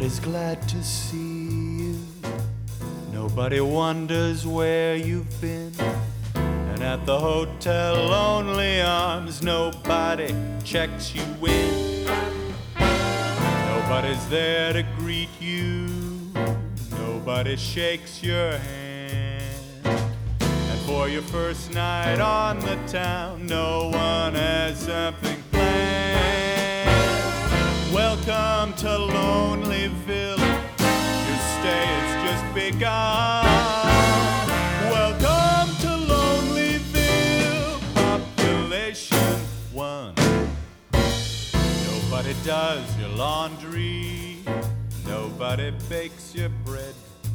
Nobody's glad to see you. Nobody wonders where you've been. And at the Hotel Lonely Arms, nobody checks you in. Nobody's there to greet you. Nobody shakes your hand. And for your first night on the town, no one has something planned. Welcome to Lonelyville. Your stay has just begun. Welcome to Lonelyville, population 1. Nobody does your laundry. Nobody bakes your bread.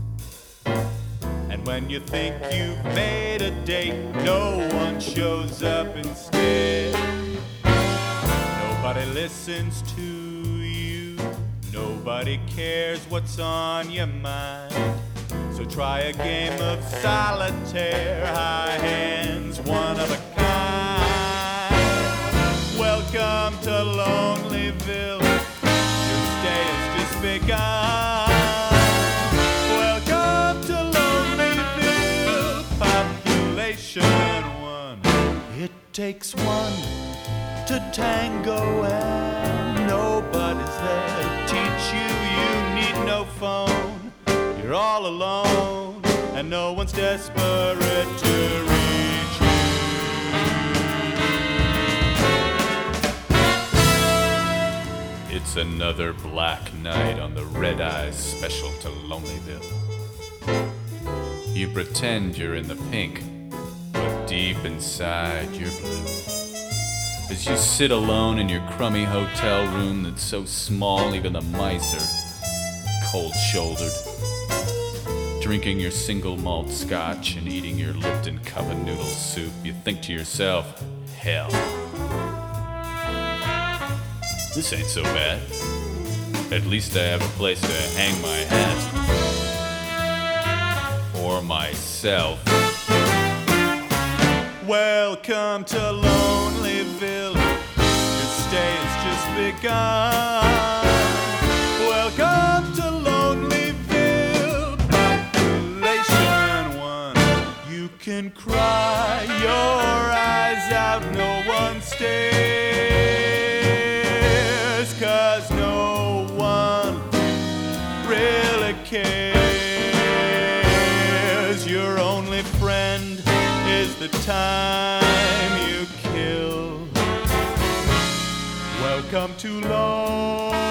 And when you think you've made a date, no one shows up instead. Nobody listens to you. Nobody cares what's on your mind. So try a game of solitaire, high hands, one of a kind. Welcome to Lonelyville. Your stay has just begun. Welcome to Lonelyville, population 1. It takes one to tango, and nobody's there to teach you. You need no phone. You're all alone, and no one's desperate to reach you. It's another black night on the Red Eyes special to Lonelyville. You pretend you're in the pink, but deep inside you're blue. As you sit alone in your crummy hotel room that's so small even the mice are cold-shouldered, drinking your single malt scotch and eating your Lipton cup of noodle soup, you think to yourself, hell, this ain't so bad. At least I have a place to hang my hat. Or myself. Welcome to Lonelyville. Your stay has just begun. Welcome to Lonelyville, population 1. You can cry your eyes out, no one stares, 'cause no one really cares. Your only friend is the time you kill. Welcome to Lonelyville.